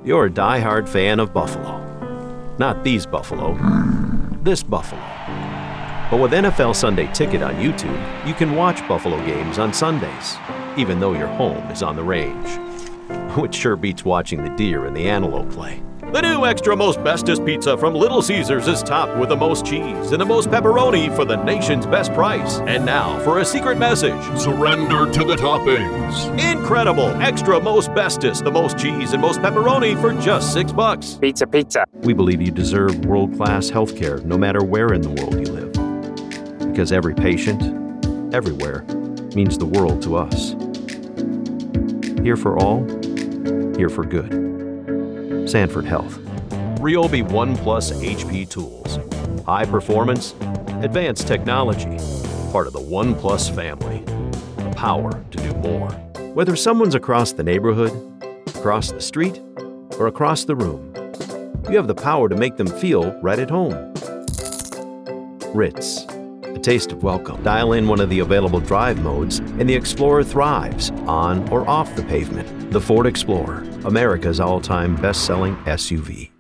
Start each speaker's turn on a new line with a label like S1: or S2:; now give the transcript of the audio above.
S1: you're a die-hard fan of Buffalo. Not these Buffalo, this Buffalo. But with NFL Sunday Ticket on YouTube, you can watch Buffalo games on Sundays, even though your home is on the range. Which sure beats watching the deer and the antelope play. The new Extra Most Bestest pizza from Little Caesars is topped with the most cheese and the most pepperoni for the nation's best price. And now for a secret message.
S2: Surrender to the toppings.
S1: Incredible! Extra Most Bestest, the most cheese and most pepperoni for just $6.
S3: Pizza, pizza.
S1: We believe you deserve world-class healthcare no matter where in the world you live. Because every patient, everywhere, means the world to us. Here for all, here for good. Sanford Health. Ryobi One Plus HP tools. High performance, advanced technology. Part of the One Plus family. The power to do more. Whether someone's across the neighborhood, across the street, or across the room, you have the power to make them feel right at home. Ritz. A taste of welcome. Dial in one of the available drive modes and the Explorer thrives on or off the pavement. The Ford Explorer, America's all-time best-selling SUV.